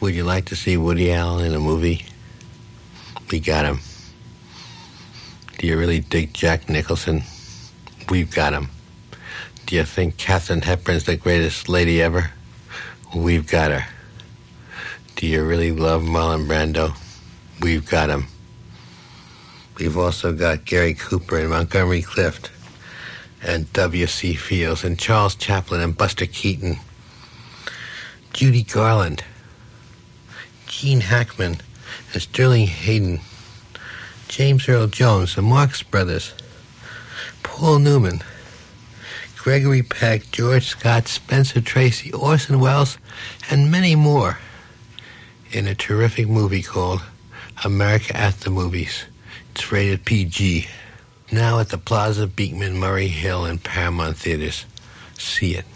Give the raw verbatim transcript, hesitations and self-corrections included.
Would you like to see Woody Allen in a movie? We got him. Do you really dig Jack Nicholson? We've got him. Do you think Katharine Hepburn's the greatest lady ever? We've got her. Do you really love Marlon Brando? We've got him. We've also got Gary Cooper and Montgomery Clift and W C Fields and Charles Chaplin and Buster Keaton, Judy Garland, Gene Hackman and Sterling Hayden, James Earl Jones, the Marx Brothers, Paul Newman, Gregory Peck, George Scott, Spencer Tracy, Orson Welles, and many more in a terrific movie called America at the Movies. It's rated P G. Now at the Plaza Beekman Murray Hill and Paramount Theaters. See it.